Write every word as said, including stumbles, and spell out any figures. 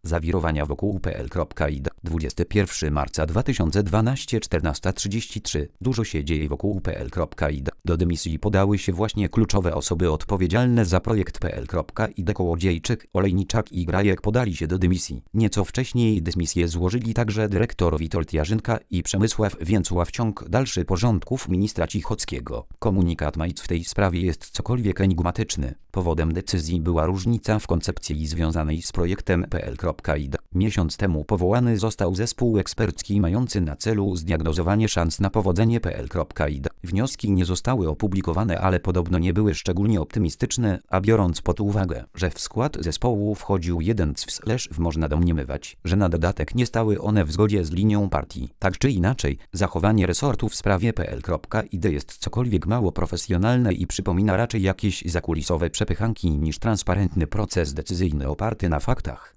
Zawirowania wokół U P L kropka I D. dwudziestego pierwszego marca dwa tysiące dwunastego, czternasta trzydzieści trzy. Dużo się dzieje wokół U P L kropka I D. Do dymisji podały się właśnie kluczowe osoby odpowiedzialne za projekt P L kropka I D. Kołodziejczyk, Olejniczak i Grajek podali się do dymisji. Nieco wcześniej dymisję złożyli także dyrektor Witold Jarzynka i Przemysław Więcław-Ciąg. Dalszy porządków ministra Cichockiego. Komunikat Majc w tej sprawie jest cokolwiek enigmatyczny. Powodem decyzji była różnica w koncepcji związanej z projektem P L kropka I D. Miesiąc temu powołany został zespół ekspercki mający na celu zdiagnozowanie szans na powodzenie P L kropka I D. Wnioski nie zostały opublikowane, ale podobno nie były szczególnie optymistyczne, a biorąc pod uwagę, że w skład zespołu wchodził jeden z w można domniemywać, że na dodatek nie stały one w zgodzie z linią partii. Tak czy inaczej, zachowanie resortu w sprawie P L kropka I D jest cokolwiek mało profesjonalne i przypomina raczej jakieś zakulisowe przepychanki niż transparentny proces decyzyjny oparty na faktach.